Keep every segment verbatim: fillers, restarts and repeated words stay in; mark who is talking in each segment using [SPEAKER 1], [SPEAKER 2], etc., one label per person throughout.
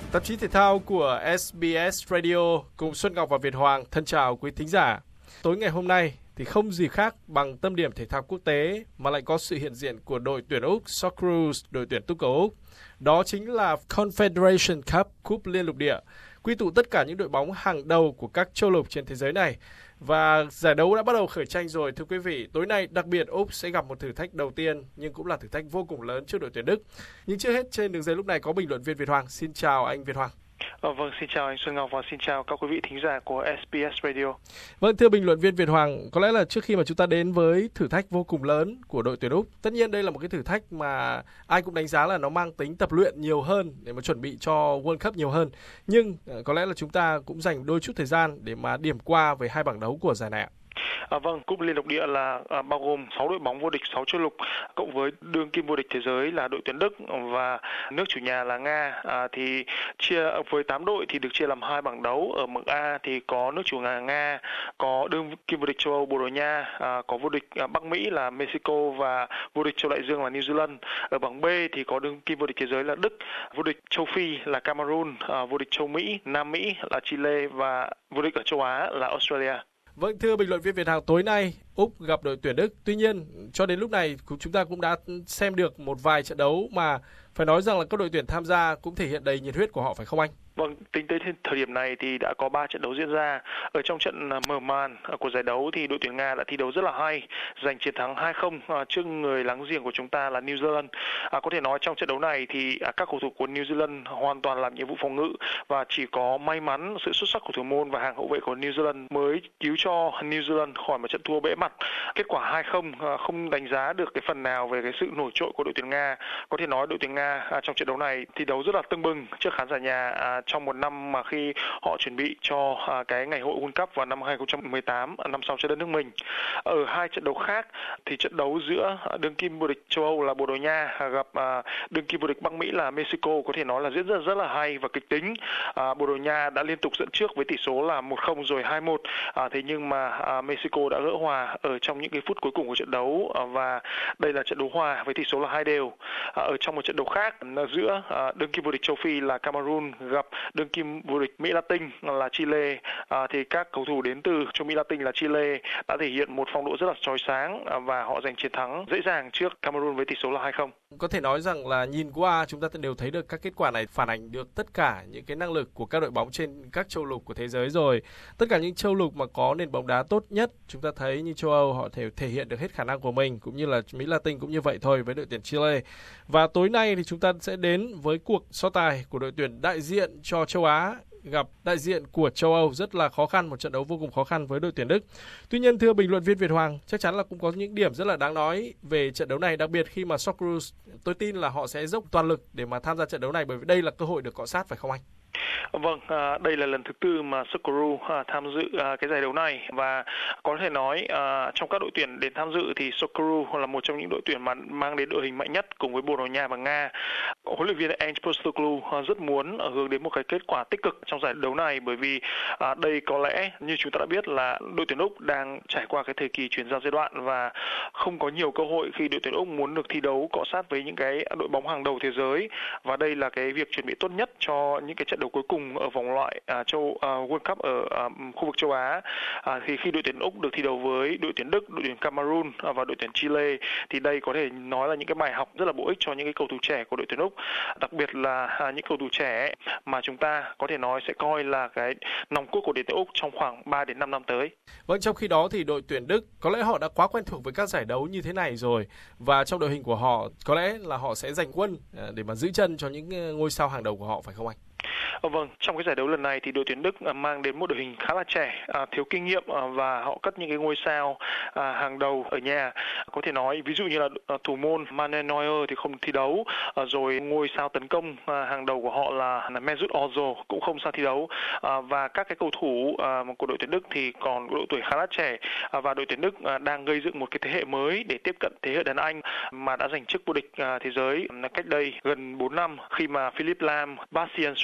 [SPEAKER 1] Tạp chí thể thao của ét bê ét Radio cùng Xuân Ngọc và Việt Hoàng thân chào quý thính giả. Tối ngày hôm nay thì không gì khác bằng tâm điểm thể thao quốc tế mà lại có sự hiện diện của đội tuyển Úc Socceroos, đội tuyển túc cầu Úc. Đó chính là Confederation Cup, cúp liên lục địa, quy tụ tất cả những đội bóng hàng đầu của các châu lục trên thế giới này. Và giải đấu đã bắt đầu khởi tranh rồi thưa quý vị. Tối nay đặc biệt Úc sẽ gặp một thử thách đầu tiên nhưng cũng là thử thách vô cùng lớn trước đội tuyển Đức. Nhưng trước hết trên đường dây lúc này có bình luận viên Việt Hoàng. Xin chào anh Việt Hoàng.
[SPEAKER 2] Ờ, vâng, xin chào anh Xuân Ngọc và xin chào các quý vị thính giả của ét bê ét Radio.
[SPEAKER 1] Vâng, thưa bình luận viên Việt Hoàng, có lẽ là trước khi mà chúng ta đến với thử thách vô cùng lớn của đội tuyển Úc, tất nhiên đây là một cái thử thách mà ai cũng đánh giá là nó mang tính tập luyện nhiều hơn để mà chuẩn bị cho World Cup nhiều hơn. Nhưng có lẽ là chúng ta cũng dành đôi chút thời gian để mà điểm qua về hai bảng đấu của giải này ạ.
[SPEAKER 2] À, vâng, cúp liên lục địa là à, bao gồm sáu đội bóng vô địch sáu châu lục cộng với đương kim vô địch thế giới là đội tuyển Đức và nước chủ nhà là Nga. À, thì chia với tám đội thì được chia làm hai bảng đấu. Ở bảng A thì có nước chủ nhà Nga, có đương kim vô địch châu Âu Bồ Đào Nha, à, có vô địch à, Bắc Mỹ là Mexico và vô địch châu Đại Dương là New Zealand. Ở bảng B thì có đương kim vô địch thế giới là Đức, vô địch châu Phi là Cameroon, à, vô địch châu Mỹ, Nam Mỹ là Chile và vô địch ở châu Á là Australia.
[SPEAKER 1] Vâng, thưa bình luận viên Việt Hoàng, tối nay Úc gặp đội tuyển Đức. Tuy nhiên, cho đến lúc này chúng ta cũng đã xem được một vài trận đấu mà phải nói rằng là các đội tuyển tham gia cũng thể hiện đầy nhiệt huyết của họ, phải không anh?
[SPEAKER 2] Vâng, tính tới thời điểm này thì đã có ba trận đấu diễn ra. Ở trong trận mở màn của giải đấu thì đội tuyển Nga đã thi đấu rất là hay, giành chiến thắng hai không trước người láng giềng của chúng ta là New Zealand. À, có thể nói trong trận đấu này thì các cầu thủ của New Zealand hoàn toàn làm nhiệm vụ phòng ngự và chỉ có may mắn sự xuất sắc của thủ môn và hàng hậu vệ của New Zealand mới cứu cho New Zealand khỏi một trận thua bẽ mặt. Kết quả hai không không đánh giá được cái phần nào về cái sự nổi trội của đội tuyển Nga. Có thể nói đội tuyển Nga trong trận đấu này thi đấu rất là tưng bừng trước khán giả nhà trong một năm mà khi họ chuẩn bị cho cái ngày hội World Cup vào năm hai không một tám, năm sau cho đất nước mình. Ở hai trận đấu khác thì trận đấu giữa đương kim vô địch châu Âu là Bồ Đào Nha gặp đương kim vô địch Bắc Mỹ là Mexico có thể nói là diễn ra rất là hay và kịch tính. Bồ Đào Nha đã liên tục dẫn trước với tỷ số là một không rồi hai một. Thế nhưng mà Mexico đã gỡ hòa ở trong những cái phút cuối cùng của trận đấu và đây là trận đấu hòa với tỷ số là hai đều. Ở trong một trận đấu khác giữa đương kim vô địch châu Phi là Cameroon gặp đương kim vô địch Mỹ Latin là Chile, à, thì các cầu thủ đến từ châu Mỹ Latin là Chile đã thể hiện một phong độ rất là chói sáng à, và họ giành chiến thắng dễ dàng trước Cameroon với tỷ số là hai không.
[SPEAKER 1] Có thể nói rằng là nhìn qua chúng ta đều thấy được các kết quả này phản ảnh được tất cả những cái năng lực của các đội bóng trên các châu lục của thế giới rồi. Tất cả những châu lục mà có nền bóng đá tốt nhất, chúng ta thấy như châu Âu họ thể thể hiện được hết khả năng của mình, cũng như là Mỹ Latin cũng như vậy thôi với đội tuyển Chile. Và tối nay thì chúng ta sẽ đến với cuộc so tài của đội tuyển đại diện cho châu Á gặp đại diện của châu Âu, rất là khó khăn, một trận đấu vô cùng khó khăn với đội tuyển Đức. Tuy nhiên thưa bình luận viên Việt Hoàng, chắc chắn là cũng có những điểm rất là đáng nói về trận đấu này, đặc biệt khi mà Socceroos tôi tin là họ sẽ dốc toàn lực để mà tham gia trận đấu này, bởi vì đây là cơ hội được cọ sát, phải không anh?
[SPEAKER 2] Vâng, à, đây là lần thứ tư mà Socceroos à, tham dự à, cái giải đấu này và có thể nói à, trong các đội tuyển đến tham dự thì Socceroos là một trong những đội tuyển mà mang đến đội hình mạnh nhất cùng với Bồ Đào Nha và Nga. Huấn luyện viên Ange Postecoglou rất muốn hướng đến một cái kết quả tích cực trong giải đấu này, bởi vì à, đây có lẽ như chúng ta đã biết là đội tuyển Úc đang trải qua cái thời kỳ chuyển giao giai đoạn và không có nhiều cơ hội khi đội tuyển Úc muốn được thi đấu cọ sát với những cái đội bóng hàng đầu thế giới, và đây là cái việc chuẩn bị tốt nhất cho những cái trận đấu cuối cùng ở vòng loại à, châu uh, World Cup ở uh, khu vực châu Á. À, thì khi đội tuyển Úc được thi đấu với đội tuyển Đức, đội tuyển Cameroon à, và đội tuyển Chile thì đây có thể nói là những cái bài học rất là bổ ích cho những cái cầu thủ trẻ của đội tuyển Úc, đặc biệt là à, những cầu thủ trẻ mà chúng ta có thể nói sẽ coi là cái nòng cốt của đội tuyển Úc trong khoảng ba đến năm năm tới.
[SPEAKER 1] Vâng, trong khi đó thì đội tuyển Đức có lẽ họ đã quá quen thuộc với các giải đấu như thế này rồi, và trong đội hình của họ có lẽ là họ sẽ giành quân để mà giữ chân cho những ngôi sao hàng đầu của họ, phải không anh?
[SPEAKER 2] Vâng, trong cái giải đấu lần này thì đội tuyển Đức mang đến một đội hình khá là trẻ, à, thiếu kinh nghiệm à, và họ cất những cái ngôi sao à, hàng đầu ở nhà. Có thể nói ví dụ như là à, thủ môn Manuel Neuer thì không thi đấu, à, rồi ngôi sao tấn công à, hàng đầu của họ là, là Mesut Ozil cũng không sang thi đấu, à, và các cái cầu thủ à, của đội tuyển Đức thì còn độ tuổi khá là trẻ, à, và đội tuyển Đức à, đang gây dựng một cái thế hệ mới để tiếp cận thế hệ đàn anh mà đã giành chức vô địch à, thế giới cách đây gần bốn năm khi mà Philipp Lahm, Bastian Schweinsteiger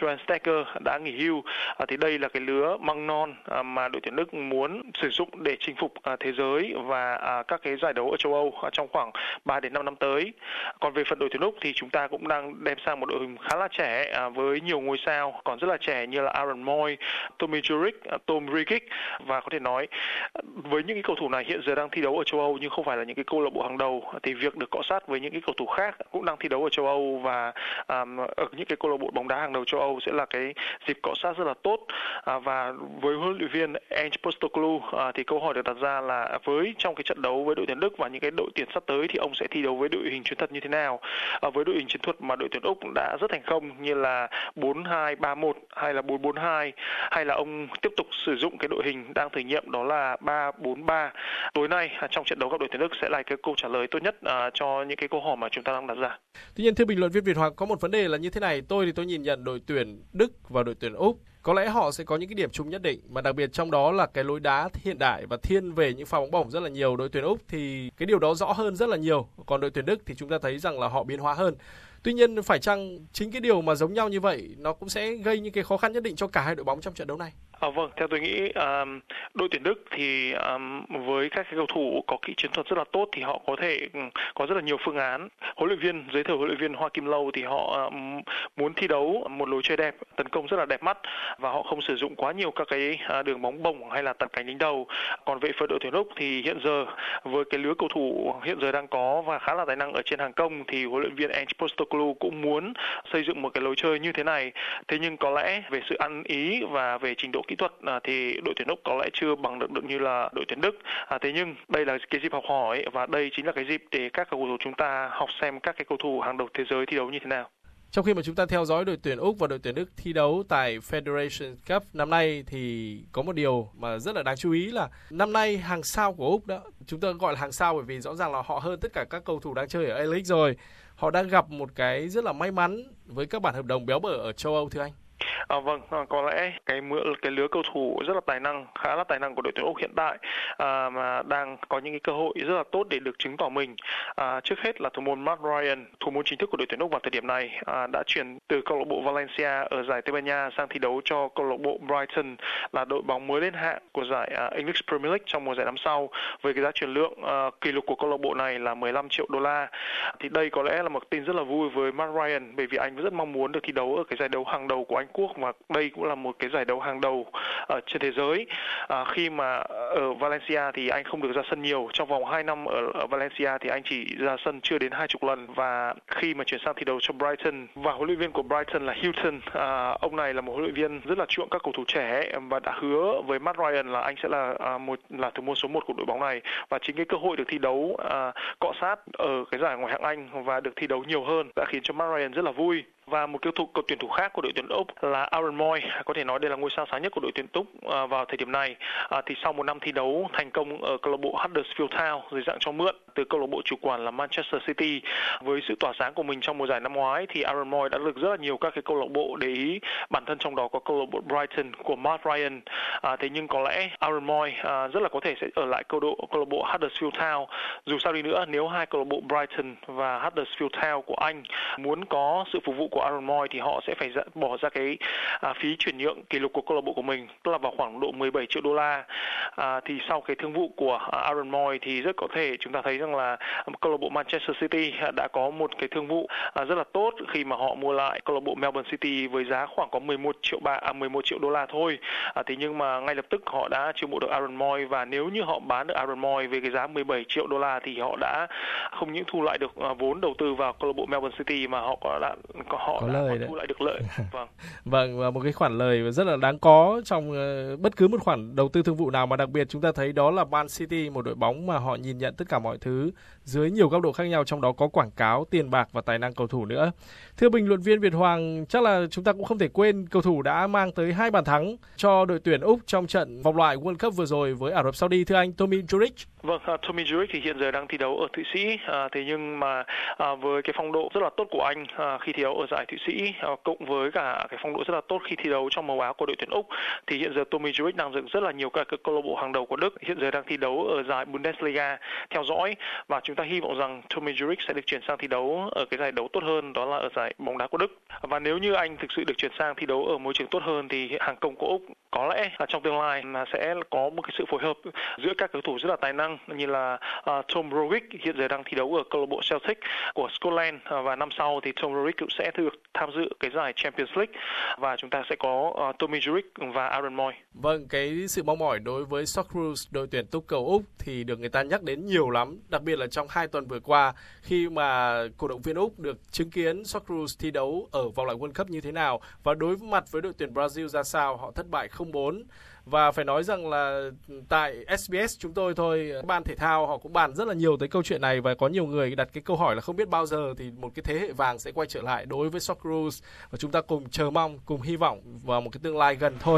[SPEAKER 2] Lineker đã nghỉ hưu. À, thì đây là cái lứa măng non à, mà đội tuyển Đức muốn sử dụng để chinh phục à, thế giới và à, các cái giải đấu ở châu Âu à, trong khoảng ba đến năm năm tới. Còn về phần đội tuyển Úc thì chúng ta cũng đang đem sang một đội hình khá là trẻ à, với nhiều ngôi sao còn rất là trẻ như là Aaron Moy, Tommy Juric, à, Tom Rikic, và có thể nói với những cái cầu thủ này hiện giờ đang thi đấu ở châu Âu nhưng không phải là những cái câu lạc bộ hàng đầu, thì việc được cọ sát với những cái cầu thủ khác cũng đang thi đấu ở châu Âu và um, ở những cái câu lạc bộ bóng đá hàng đầu châu Âu sẽ là cái dịp cọ sát rất là tốt. À, và với huấn luyện viên Ange Postecoglou à, thì câu hỏi được đặt ra là với trong cái trận đấu với đội tuyển Đức và những cái đội tuyển sắp tới thì ông sẽ thi đấu với đội hình chiến thuật như thế nào? À, với đội hình chiến thuật mà đội tuyển Úc đã rất thành công như là bốn hai ba một hay là bốn bốn hai, hay là ông tiếp tục sử dụng cái đội hình đang thử nghiệm đó là ba bốn ba. Tối nay à, trong trận đấu gặp đội tuyển Đức sẽ là cái câu trả lời tốt nhất à, cho những cái câu hỏi mà chúng ta đang đặt ra.
[SPEAKER 1] Tuy nhiên thưa bình luận viên Việt Hoàng, có một vấn đề là như thế này, tôi thì tôi nhìn nhận đội tuyển Đức và đội tuyển Úc có lẽ họ sẽ có những cái điểm chung nhất định, mà đặc biệt trong đó là cái lối đá hiện đại và thiên về những pha bóng bổng rất là nhiều. Đội tuyển Úc thì cái điều đó rõ hơn rất là nhiều, còn đội tuyển Đức thì chúng ta thấy rằng là họ biến hóa hơn. Tuy nhiên phải chăng chính cái điều mà giống nhau như vậy nó cũng sẽ gây những cái khó khăn nhất định cho cả hai đội bóng trong trận đấu này?
[SPEAKER 2] À, vâng, theo tôi nghĩ um, đội tuyển Đức thì um, với các cái cầu thủ có kỹ chiến thuật rất là tốt thì họ có thể um, có rất là nhiều phương án. Huấn luyện viên giới thiệu huấn luyện viên Hoa Kim Lâu thì họ um, muốn thi đấu một lối chơi đẹp, tấn công rất là đẹp mắt và họ không sử dụng quá nhiều các cái uh, đường bóng bổng hay là tạt cánh đánh đầu. Còn về phía đội tuyển Úc thì hiện giờ với cái lứa cầu thủ hiện giờ đang có và khá là tài năng ở trên hàng công thì huấn luyện viên Ange Postecoglou cũng muốn xây dựng một cái lối chơi như thế này. Thế nhưng có lẽ về sự ăn ý và về trình độ kỹ thuật à, thì đội tuyển Úc có lẽ chưa bằng được được như là đội tuyển Đức. À, thế nhưng đây là cái dịp học hỏi và đây chính là cái dịp để các cầu thủ chúng ta học xem các cái cầu thủ hàng đầu thế giới thi đấu như thế nào.
[SPEAKER 1] Trong khi mà chúng ta theo dõi đội tuyển Úc và đội tuyển Đức thi đấu tại Federation Cup năm nay thì có một điều mà rất là đáng chú ý là năm nay hàng sao của Úc đó, chúng ta gọi là hàng sao bởi vì rõ ràng là họ hơn tất cả các cầu thủ đang chơi ở A-League rồi. Họ đã gặp một cái rất là may mắn với các bản hợp đồng béo bở ở châu Âu thưa anh.
[SPEAKER 2] À, vâng, à, có lẽ cái mưa cái lứa cầu thủ rất là tài năng, khá là tài năng của đội tuyển Úc hiện tại à, mà đang có những cái cơ hội rất là tốt để được chứng tỏ mình. À, trước hết là thủ môn Matt Ryan, thủ môn chính thức của đội tuyển Úc vào thời điểm này, à, đã chuyển từ câu lạc bộ Valencia ở giải Tây Ban Nha sang thi đấu cho câu lạc bộ Brighton, là đội bóng mới lên hạng của giải à, English Premier League trong mùa giải năm sau, với cái giá chuyển nhượng à, kỷ lục của câu lạc bộ này là mười lăm triệu đô la. Thì đây có lẽ là một tin rất là vui với Matt Ryan bởi vì anh rất mong muốn được thi đấu ở cái giải đấu hàng đầu của Anh Quốc, và đây cũng là một cái giải đấu hàng đầu ở trên thế giới. À, khi mà ở Valencia thì anh không được ra sân nhiều, trong vòng hai năm ở, ở Valencia thì anh chỉ ra sân chưa đến hai chục lần, và khi mà chuyển sang thi đấu cho Brighton và huấn luyện viên của Brighton là Houghton, à, ông này là một huấn luyện viên rất là chuộng các cầu thủ trẻ và đã hứa với Matt Ryan là anh sẽ là à, một là thủ môn số một của đội bóng này, và chính cái cơ hội được thi đấu à, cọ sát ở cái giải ngoại hạng Anh và được thi đấu nhiều hơn đã khiến cho Matt Ryan rất là vui. Và một cầu thủ cầu tuyển thủ khác của đội tuyển Úc là Aaron Moy, có thể nói đây là ngôi sao sáng nhất của đội tuyển Úc à, vào thời điểm này. À, thì sau một năm thi đấu thành công ở câu lạc bộ Huddersfield Town dưới dạng cho mượn từ câu lạc bộ chủ quản là Manchester City, với sự tỏa sáng của mình trong mùa giải năm ngoái thì Aaron Moy đã được rất là nhiều các cái câu lạc bộ để ý, bản thân trong đó có câu lạc bộ Brighton của Matt Ryan. À, thế nhưng có lẽ Aaron Moy à, rất là có thể sẽ ở lại câu độ câu lạc bộ Huddersfield Town. Dù sao đi nữa, nếu hai câu lạc bộ Brighton và Huddersfield Town của Anh muốn có sự phục vụ của Aaron Moy thì họ sẽ phải ra, bỏ ra cái à, phí chuyển nhượng kỷ lục của câu lạc bộ của mình, tức là vào khoảng độ mười bảy triệu đô la. À, thì sau cái thương vụ của Aaron Moy thì rất có thể chúng ta thấy rằng là câu lạc bộ Manchester City đã có một cái thương vụ à, rất là tốt khi mà họ mua lại câu lạc bộ Melbourne City với giá khoảng có mười một triệu ba à, mười một triệu đô la thôi. À, thế nhưng mà ngay lập tức họ đã chiêu mộ được Aaron Moy, và nếu như họ bán được Aaron Moy với cái giá mười bảy triệu đô la thì họ đã không những thu lại được à, vốn đầu tư vào câu lạc bộ Melbourne City mà họ có đã có họ
[SPEAKER 1] có
[SPEAKER 2] đã
[SPEAKER 1] lời
[SPEAKER 2] thu lại được lợi. Vâng.
[SPEAKER 1] Vâng, và một cái khoản lời rất là đáng có trong uh, bất cứ một khoản đầu tư thương vụ nào, mà đặc biệt chúng ta thấy đó là Man City, một đội bóng mà họ nhìn nhận tất cả mọi thứ dưới nhiều góc độ khác nhau, trong đó có quảng cáo, tiền bạc và tài năng cầu thủ nữa. Thưa bình luận viên Việt Hoàng, chắc là chúng ta cũng không thể quên cầu thủ đã mang tới hai bàn thắng cho đội tuyển Úc trong trận vòng loại World Cup vừa rồi với Ả Rập Saudi, thưa anh Tommy Juric.
[SPEAKER 2] Vâng, uh, Tommy Zurich thì hiện giờ đang thi đấu ở Thụy Sĩ, uh, thế nhưng mà uh, với cái phong độ rất là tốt của anh uh, khi thi đấu ở giải Thụy Sĩ, uh, cộng với cả cái phong độ rất là tốt khi thi đấu trong màu áo của đội tuyển Úc, thì hiện giờ Tommy Zurich đang dựng rất là nhiều các câu lạc bộ hàng đầu của Đức, hiện giờ đang thi đấu ở giải Bundesliga theo dõi, và chúng ta hy vọng rằng Tommy Zurich sẽ được chuyển sang thi đấu ở cái giải đấu tốt hơn, đó là ở giải bóng đá của Đức. Và nếu như anh thực sự được chuyển sang thi đấu ở môi trường tốt hơn thì hàng công của Úc có lẽ là trong tương lai là sẽ có một cái sự phối hợp giữa các cầu thủ rất là tài năng như là uh, Tom Rogic hiện giờ đang thi đấu ở câu lạc bộ Celtic của Scotland, uh, và năm sau thì Tom Rogic cũng sẽ được tham dự cái giải Champions League, và chúng ta sẽ có uh, Tommy Zurich và Aaron Moy.
[SPEAKER 1] Vâng, cái sự mong mỏi đối với Socceroos, đội tuyển túc cầu Úc thì được người ta nhắc đến nhiều lắm, đặc biệt là trong hai tuần vừa qua khi mà cổ động viên Úc được chứng kiến Socceroos thi đấu ở vòng loại World Cup như thế nào và đối mặt với đội tuyển Brazil ra sao, họ thất bại không bốn. Và phải nói rằng là tại ét bê ét chúng tôi thôi, ban thể thao họ cũng bàn rất là nhiều tới câu chuyện này, và có nhiều người đặt cái câu hỏi là không biết bao giờ thì một cái thế hệ vàng sẽ quay trở lại đối với Socceroos, và chúng ta cùng chờ mong, cùng hy vọng vào một cái tương lai gần thôi.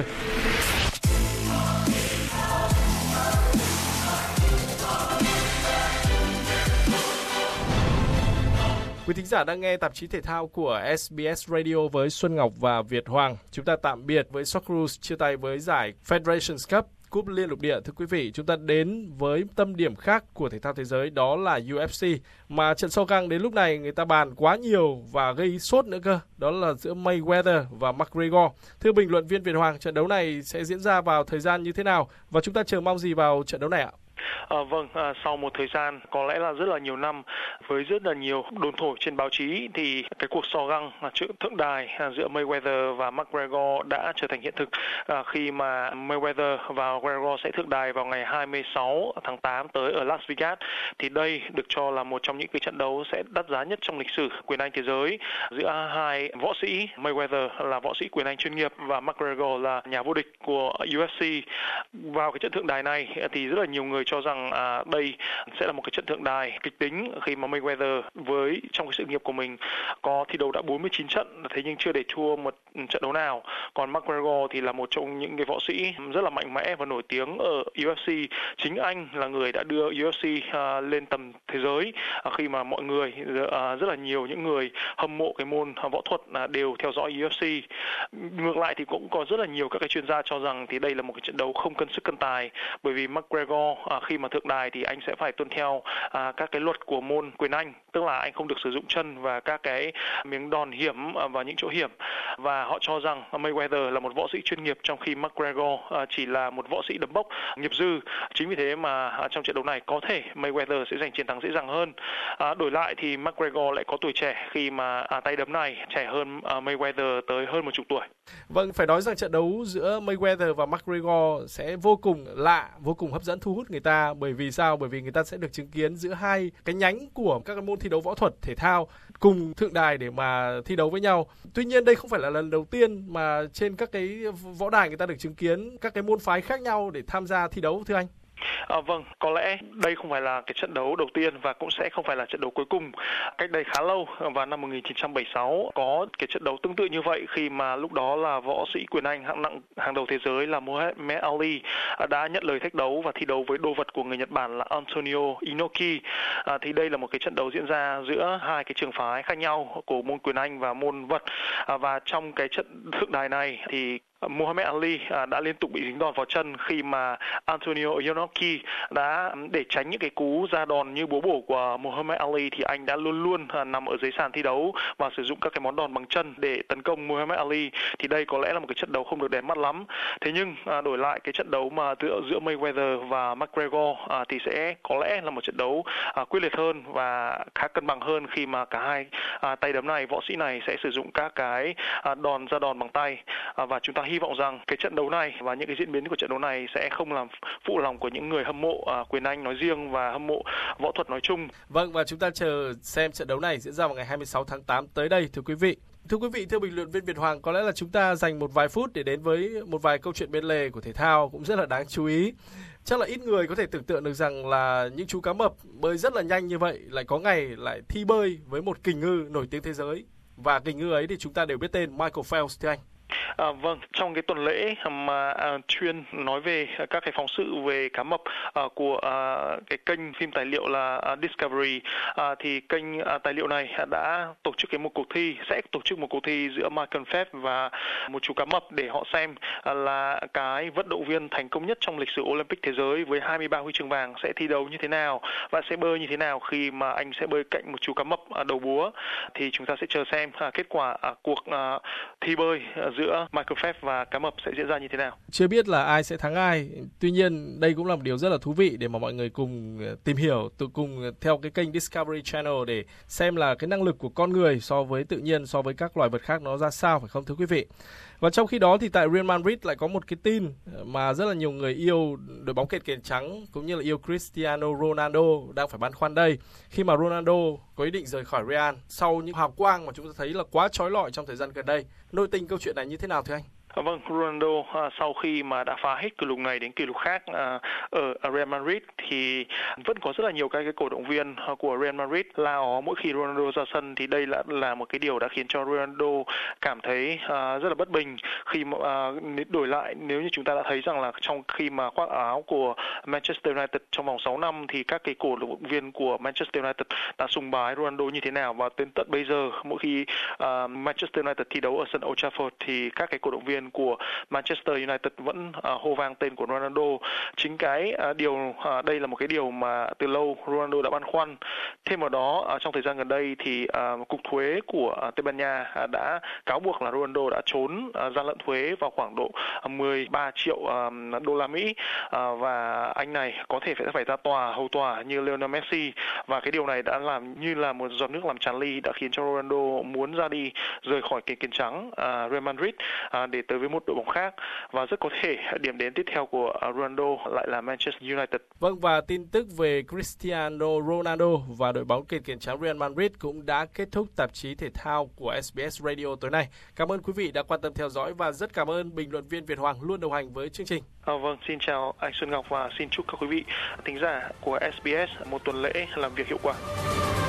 [SPEAKER 1] Quý thính giả đang nghe tạp chí thể thao của ét bê ét Radio với Xuân Ngọc và Việt Hoàng. Chúng ta tạm biệt với Socceroos, chia tay với giải Federations Cup, Cúp Liên lục địa. Thưa quý vị, chúng ta đến với tâm điểm khác của thể thao thế giới, đó là u ép xê. Mà trận so găng đến lúc này người ta bàn quá nhiều và gây sốt nữa cơ. Đó là giữa Mayweather và McGregor. Thưa bình luận viên Việt Hoàng, trận đấu này sẽ diễn ra vào thời gian như thế nào? Và chúng ta chờ mong gì vào trận đấu này ạ?
[SPEAKER 2] À, vâng, à, sau một thời gian có lẽ là rất là nhiều năm với rất là nhiều đồn thổi trên báo chí thì cái cuộc so găng à, thượng đài à, giữa Mayweather và McGregor đã trở thành hiện thực à, khi mà Mayweather và McGregor sẽ thượng đài vào ngày hai mươi sáu tháng tám tới ở Las Vegas. Thì đây được cho là một trong những cái trận đấu sẽ đắt giá nhất trong lịch sử quyền Anh thế giới giữa hai võ sĩ. Mayweather là võ sĩ quyền Anh chuyên nghiệp và McGregor là nhà vô địch của u ép xê. Vào cái trận thượng đài này thì rất là nhiều người cho rằng à, đây sẽ là một cái trận thượng đài kịch tính khi mà Mayweather với trong cái sự nghiệp của mình có thi đấu đã bốn mươi chín trận, thế nhưng chưa để thua một trận đấu nào. Còn McGregor thì là một trong những cái võ sĩ rất là mạnh mẽ và nổi tiếng ở u ép xê. Chính anh là người đã đưa u ép xê à, lên tầm thế giới à, khi mà mọi người à, rất là nhiều những người hâm mộ cái môn à, võ thuật à, đều theo dõi u ép xê. Ngược lại thì cũng có rất là nhiều các cái chuyên gia cho rằng thì đây là một cái trận đấu không cân sức cân tài, bởi vì McGregor à, khi mà thượng đài thì anh sẽ phải tuân theo à, các cái luật của môn quyền Anh, tức là anh không được sử dụng chân và các cái miếng đòn hiểm à, vào những chỗ hiểm, và họ cho rằng Mayweather là một võ sĩ chuyên nghiệp trong khi McGregor à, chỉ là một võ sĩ đấm bốc nghiệp dư. Chính vì thế mà à, trong trận đấu này có thể Mayweather sẽ giành chiến thắng dễ dàng hơn. À, đổi lại thì McGregor lại có tuổi trẻ khi mà à, tay đấm này trẻ hơn à, Mayweather tới hơn một chục tuổi.
[SPEAKER 1] Vâng, phải nói rằng trận đấu giữa Mayweather và McGregor sẽ vô cùng lạ, vô cùng hấp dẫn, thu hút người ta. Bởi vì sao? Bởi vì người ta sẽ được chứng kiến giữa hai cái nhánh của các môn thi đấu võ thuật thể thao cùng thượng đài để mà thi đấu với nhau. Tuy nhiên đây không phải là lần đầu tiên mà trên các cái võ đài người ta được chứng kiến các cái môn phái khác nhau để tham gia thi đấu, thưa anh.
[SPEAKER 2] À, vâng, có lẽ đây không phải là cái trận đấu đầu tiên và cũng sẽ không phải là trận đấu cuối cùng. Cách đây khá lâu, vào năm một nghìn chín trăm bảy mươi sáu, có cái trận đấu tương tự như vậy khi mà lúc đó là võ sĩ quyền Anh hạng nặng hàng đầu thế giới là Muhammad Ali đã nhận lời thách đấu và thi đấu với đô vật của người Nhật Bản là Antonio Inoki. À, thì đây là một cái trận đấu diễn ra giữa hai cái trường phái khác nhau của môn quyền Anh và môn vật. À, và trong cái trận thượng đài này thì Muhammad Ali à, đã liên tục bị dính đòn vào chân khi mà Antonio Inoki đã để tránh những cái cú ra đòn như búa bổ của Muhammad Ali thì anh đã luôn luôn à, nằm ở dưới sàn thi đấu và sử dụng các cái món đòn bằng chân để tấn công Muhammad Ali. Thì đây có lẽ là một cái trận đấu không được đẹp mắt lắm. Thế nhưng à, đổi lại cái trận đấu mà giữa giữa Mayweather và McGregor à, thì sẽ có lẽ là một trận đấu à, quyết liệt hơn và khá cân bằng hơn khi mà cả hai à, tay đấm này, võ sĩ này sẽ sử dụng các cái à, đòn ra đòn bằng tay à, và chúng ta hy vọng rằng cái trận đấu này và những cái diễn biến của trận đấu này sẽ không làm phụ lòng của những người hâm mộ uh, quyền Anh nói riêng và hâm mộ võ thuật nói chung.
[SPEAKER 1] Vâng, và chúng ta chờ xem trận đấu này diễn ra vào ngày hai mươi sáu tháng tám tới đây, thưa quý vị. Thưa quý vị, thưa bình luận viên Việt Hoàng, có lẽ là chúng ta dành một vài phút để đến với một vài câu chuyện bên lề của thể thao cũng rất là đáng chú ý. Chắc là ít người có thể tưởng tượng được rằng là những chú cá mập bơi rất là nhanh như vậy lại có ngày lại thi bơi với một kình ngư nổi tiếng thế giới. Và kình ngư ấy thì chúng ta đều biết tên Michael Phelps, thưa anh.
[SPEAKER 2] À, vâng, trong cái tuần lễ mà à, chuyên nói về các cái phóng sự về cá mập à, của à, cái kênh phim tài liệu là à, Discovery, à, thì kênh à, tài liệu này đã tổ chức cái một cuộc thi, sẽ tổ chức một cuộc thi giữa Michael Phelps và một chú cá mập để họ xem à, là cái vận động viên thành công nhất trong lịch sử Olympic thế giới với hai mươi ba huy chương vàng sẽ thi đấu như thế nào và sẽ bơi như thế nào khi mà anh sẽ bơi cạnh một chú cá mập à, đầu búa. Thì chúng ta sẽ chờ xem à, kết quả à, cuộc à, thi bơi à, giữa Michael Phelps và cá mập sẽ diễn ra như thế nào.
[SPEAKER 1] Chưa biết là ai sẽ thắng ai. Tuy nhiên đây cũng là một điều rất là thú vị để mà mọi người cùng tìm hiểu, tự cùng theo cái kênh Discovery Channel để xem là cái năng lực của con người so với tự nhiên, so với các loài vật khác nó ra sao, phải không thưa quý vị? Và trong khi đó thì tại Real Madrid lại có một cái tin mà rất là nhiều người yêu đội bóng kền kền trắng cũng như là yêu Cristiano Ronaldo đang phải băn khoăn đây, khi mà Ronaldo có ý định rời khỏi Real sau những hào quang mà chúng ta thấy là quá chói lọi trong thời gian gần đây. Nội tình câu chuyện này như thế nào thưa anh?
[SPEAKER 2] Vâng, Ronaldo à, sau khi mà đã phá hết kỷ lục này đến kỷ lục khác à, ở Real Madrid thì vẫn có rất là nhiều cái, cái cổ động viên của Real Madrid la ó mỗi khi Ronaldo ra sân, thì đây là là một cái điều đã khiến cho Ronaldo cảm thấy à, rất là bất bình khi mà à, đổi lại nếu như chúng ta đã thấy rằng là trong khi mà khoác áo của Manchester United trong vòng sáu năm thì các cái cổ động viên của Manchester United đã sùng bái Ronaldo như thế nào, và đến tận bây giờ mỗi khi à, Manchester United thi đấu ở sân Old Trafford thì các cái cổ động viên của Manchester United vẫn uh, hô vang tên của Ronaldo. Chính cái uh, điều uh, đây là một cái điều mà từ lâu Ronaldo đã băn khoăn. Thêm vào đó uh, trong thời gian gần đây thì uh, cục thuế của uh, Tây Ban Nha uh, đã cáo buộc là Ronaldo đã trốn uh, gian lận thuế vào khoảng độ uh, mười ba triệu uh, đô la Mỹ, uh, và anh này có thể phải phải ra tòa hầu tòa như Lionel Messi, và cái điều này đã làm như là một giọt nước làm tràn ly, đã khiến cho Ronaldo muốn ra đi rời khỏi kền kền trắng uh, Real Madrid uh, để tới với một đội bóng khác, và rất có thể điểm đến tiếp theo của Ronaldo lại là Manchester United.
[SPEAKER 1] Vâng, và tin tức về Cristiano Ronaldo và đội bóng kền kền trắng Real Madrid cũng đã kết thúc tạp chí thể thao của ét bê ét Radio tối nay. Cảm ơn quý vị đã quan tâm theo dõi và rất cảm ơn bình luận viên Việt Hoàng luôn đồng hành với chương trình.
[SPEAKER 2] À, vâng, xin chào anh Xuân Ngọc và xin chúc các quý vị thính giả của ét bê ét một tuần lễ làm việc hiệu quả.